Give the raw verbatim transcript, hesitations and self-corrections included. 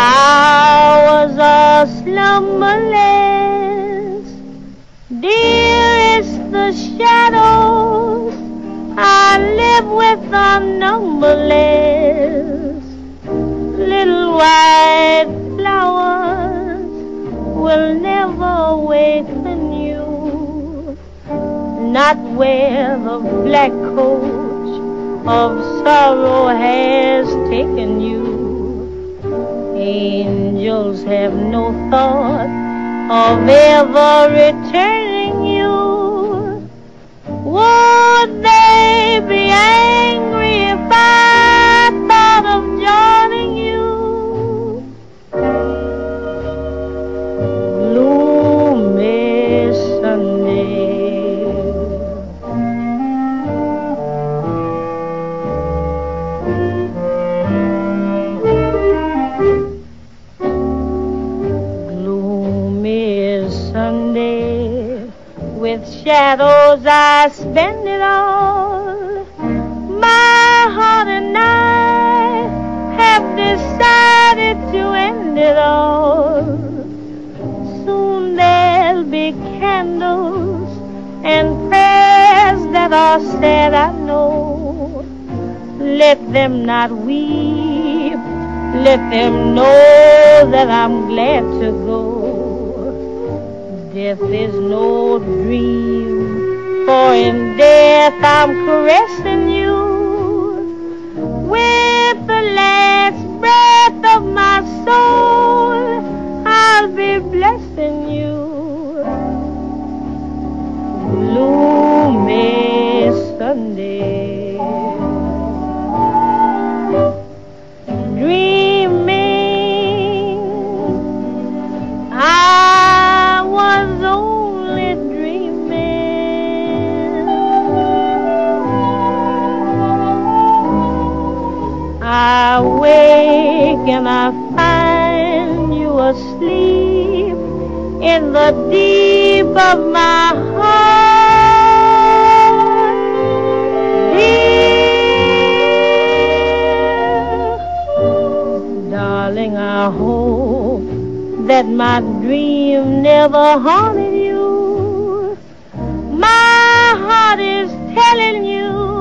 hours are slumberless, dearest the shadows I live with are numberless. Little white flowers will never awaken you, not where the black coach of sorrow has taken you. Angels have no thought of ever returning you. Would they be angry if I thought of joining you? Gloomy Sunday, gloomy Sunday, with shadows I spend it all. My heart and I have decided to end it all. Soon there'll be candles and prayers that are said, I know. Let them not weep, let them know that I'm glad to go. Death is no dream, for in death I'm caressing you. With the last breath of my soul, I'll be blessing you. Gloomy Sunday, dreaming I was only dreaming. I wake and I find you asleep in the deep of my heart. Dear darling, I hope that my dream never haunted you. My heart is telling you